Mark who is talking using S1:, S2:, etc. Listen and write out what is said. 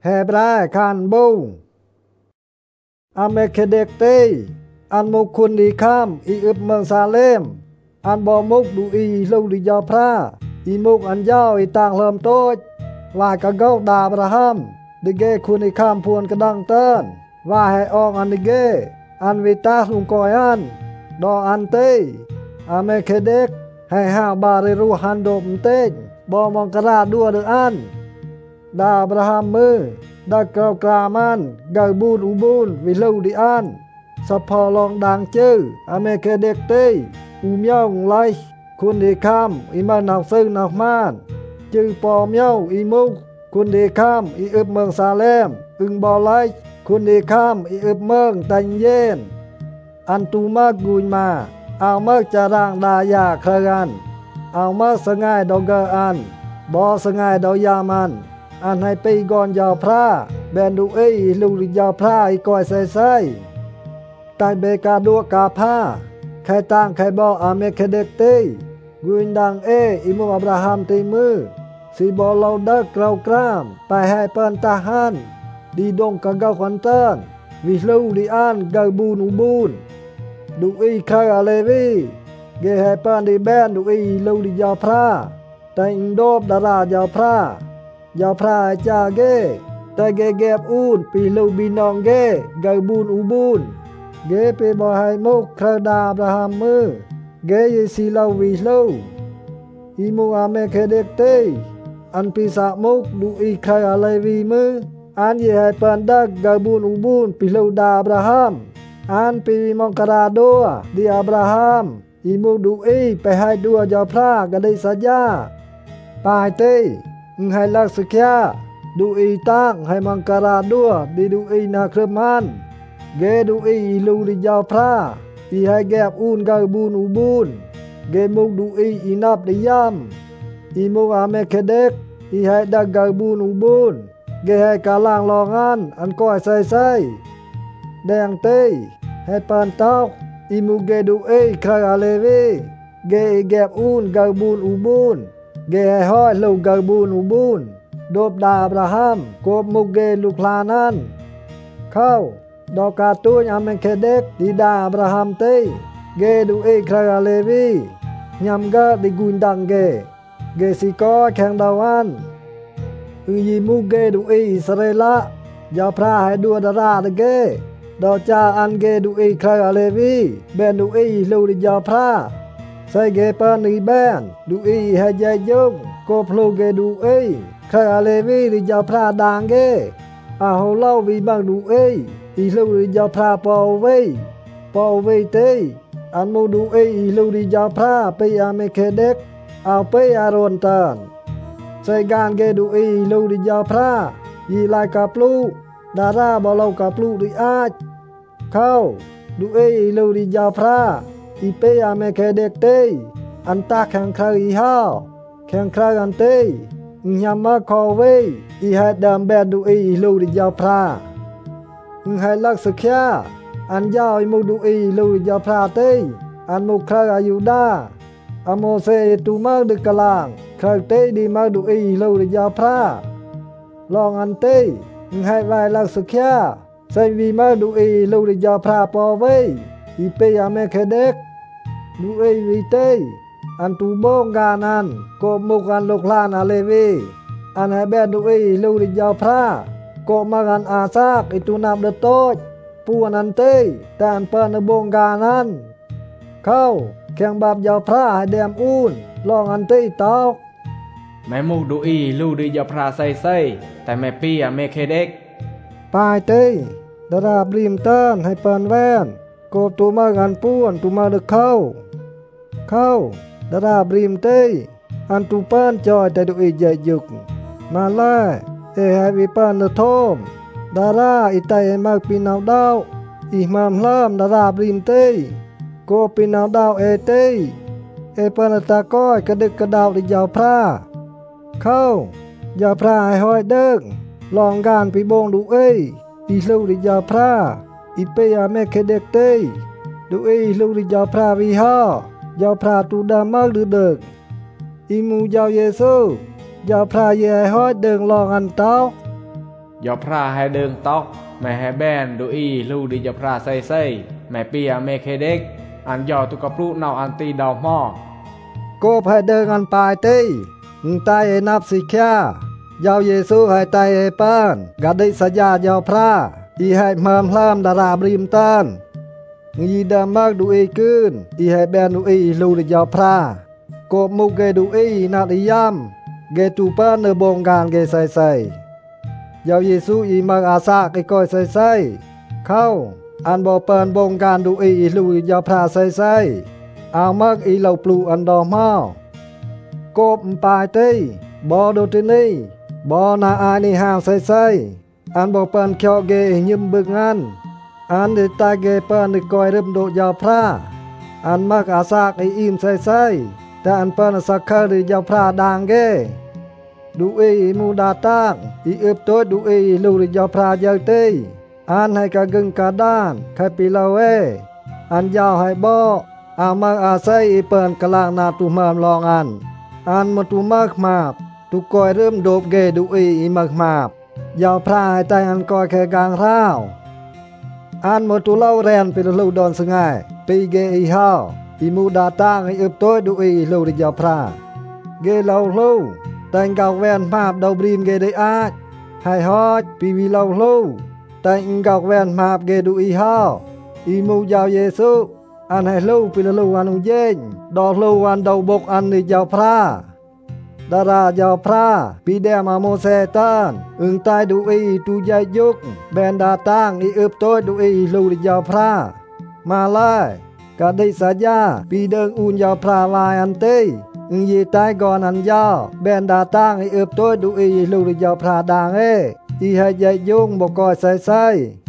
S1: แห่บรายคานบูอเมเคเดกเตอันมุคุณดีข้ามอีอึบเมืองซาเลมอันบอมุกดูอีลูดิยาพระอีมุกอันยาวอีต่างเริ่มโตจว่ากะเกาดาบระหัมดิเกคุณอีข้ามพวนกระดังเติ้นว่าให้ออกอันดิเกอันวิตาลุงกอยอันดออันเตอเมเคเดกให้ห้าบาริรูฮันโดมเตจบอมองกระดาดัวเดืออันดาบระหัมมือดากราวกรามันกาบูนอุบูนวิลูดิอันสพอลองดังชื่ออเมเคเดกเตอูเมียวไลคุณดีคำอีมานาวซึ่งนาวมานจือปอเมียวอีมุกคุณดีคำอีอึบเมืองซาเลมอึงบอไลคุณดีคำอีอึบเมืองตันเย็นอันตูมากกุยมาเอาเมื่อจะร่างดายาเครันเอาเมื่อสงายดอกเกออันบอสงายดอกยามันอันให้ปีก่อนยาวพระแบนดูลูกยาวพระอีก้อยใส่ตายเบกาดัวกาผ้าใครต่างใครบอกอเมเคเดกเตกุนดังอิมุอับราฮัมตีมือสีบอลเราเด็กเรากรามไปให้เปิ้นทหารดีดงกะเกาขวัญเติ้นวิลูดีอันกาบูนอุบูนดูอีใครอะไรวีเกให้เปิ้นดีแบนดูอีลูดียาวพระแต่อิงโดบดารายาวพระยาวพระจาเกแต่เกเก็บอูนปีลูบีนองเกกาบูนอุบูนเกเปบอให้มุกคราดาบราฮัมมือเกยสีลาวิโลอิมูอาเมเคเดกเตอันปีศาจมุกดูอีใครอะไรวีมืออันยี่ให้เปินดักกาบูนอุบูนปีโลดาบราฮัมอันปีมองกราดัวดีอับราฮัมอิมูดูอีไปให้ดัวยาพระกได้สัญญาปายเตให้ลักษณะดูอีตั้งให้มังกราดัวดีดูอีนาครมันเกดูอีลูดิยาพระอีให้แกบอูนกาบูนอุบูนเกมุกดูอีนับดิยามอีมุกอาเมเคเดกอีให้ดักกาบูนอุบูนเกให้กาล่างรองอันก้อยใส่แดงเตให้ปานเต้าอีมุกเกดูคราอาเลวีเกแกบอูนกาบูนอุบูนเกให้ห้อยลูกกาบูนอุบูนโดบดาบราฮัมกบมุกเกลูกลานันเข้าดอกกาตูนอเมเคเดกดีดาอับราฮัมเตเกดูคราเลวียำกะดิกุนดังเกสิกอแข่งดาวันยีมุกเกดูอิสราเอลยาพระให้ดัวดาราเกดอจาอันเกดูคราเลวีเบนดูลูดิยาพระใส่เกปานีแบนดูให้ใจยงก็พลูเกดูคราเลวีดิยาพระดังเกอาโหเล่าวีบังดูอีลูดิยาพระปอเวเตอันโมดูอีลูดิยาพระไปอเมเคเดกเอาไปอารอนตันใส่การเกดูลูดิยาพระยีลายกับลูดาราบอลกับลูดิอาจเข้าดูลูดิยาพระอีไปอเมเคเดกเตอันตาแข่งใครอีห้าแข่งใครอันเตยามาคอเวอีให้ดำแบนดูลูดิยาพระให้ลักษณะอันยาวมุกดูลูดิยาพระเตอันมุกใครอายุดาอโมเซตูมากดึกกลางใครเตดีมากดูลูดิยาพระลองอันเตให้ไว้ลักษณะใส่วีมากดูลูดิยาพระปอเวอีเปยเมเคเดกดูวีเตอันตูโบงกานันกบมุกันลูกลานอาเลวีอันให้แบนดูลูดิยาพระก็มากันอาซากตูนับเดโตจปูนันเตแต่อันเปินบงกานันเข้าแข่งบาปยาพระให้แดมอูนลองอันเตตอก
S2: แม่มุกดูลูดิยาพระใส่แต่แม่พี่เมเคเดก
S1: ปายเตดาราบริมเติ้นให้เปินแว่นโกตูมากันปูนตูมาเดเข้าดาราบริมเตอันตูเปิ้นจอยแต่ดูใหญ่ยุกมาไล่ให้วิปันโทมดาราอิไตมากปีนาวดาวอีมามล่ามดาราบริมเตโกปีนาวดาวเตเปิ้นตาก้อยกระดึกกระดาวดิยาวพระเข้ายาพระให้ห้อยเดิกลองการปีบงดูอีลูดิยาวพระอีเปียเมเคเดกเตดูลูดิยาวพระวิหายาวพระตูดามากดือเดิกอีมูยาวเยซูยาวพระเยห้อยเดิงลองอันเต้า
S2: do pra hai đường tóc mẹ hai ben do y lưu đi do pra say mẹ pia mẹ khê đếch ăn do tu cặp lũ nào ăn ti đào mò
S1: ก็ให้เดินกันไปตีตายนับสิแค่ยาวเยซูให้ตายเปิ้นกะได้สัญญายาวพระอีให้เมิมเริ่มดาราบริมตันยีดามากดูอีกืนอีให้แบนดูอีลูดยาวพระก็มุกเกดูอีนาดิยามเกตูเปิ้นเนบงการเกใส่ยาวเยซูอีมักอาสาเกก้อยใส่เข้าอันบ่เปิ้นบงการดูอีลูดยาวพระใส่เอามักอีเหล่าปลูอันดอมากบปายตีบอดูที่นี่บอนาอานิหาวใส่อันบอเปินเขียวเกยิมบึกงันอันเดตาเกเปินในกอยเริ่มโดยาวพระอันมักอาซากไออิมใส่แต่อันเปินสักเคยยาวพระดังเกดูเอมูดาตักอีเอบตัวดูเอลูยาวพระยาวตีอันให้กะกึ่งกะด้านใครปีลาเวอันยาวให้บออามักอาศัยเปินกลางนาตุมามลองอันมาตุมากมาบตุกอยเริ่มโดบเกดูอีมากมาบยาวพระให้แต่อันกอยแค่กลางร้าวอันมาตุเล่าแรนเป็นลูกดอนสงายปีเกอีฮาวอีมูดาตางอีเอบตัวดูอีลูดิยาวพระเกเล่าลูแต่งกาวแวนมาบดาวบรีมเกได้อาจให้ฮอดปีวีเล่าลูแต่งกาวแวนมาบเกดูอีฮาวอีมูยาวเยซูอันให้ลูกเป็นลูกอันเย็นดอกลูกอันดาวบกอันนี้ยาวพระดารายาวพระปีเดมาโมเสตันตายดูอีตูใหญ่ยุกแบนดาตั้งอีเอบตัวดูอีลูกยาวพระมาไล่กะได้สัญญาปีเดิงอุ่นยาวพระลายอันเตยีตายก่อนอันยาวแบนดาตั้งอีเอบตัวดูอีลูกยาวพระดังอีให้ใหญ่ยุกบกอยใส่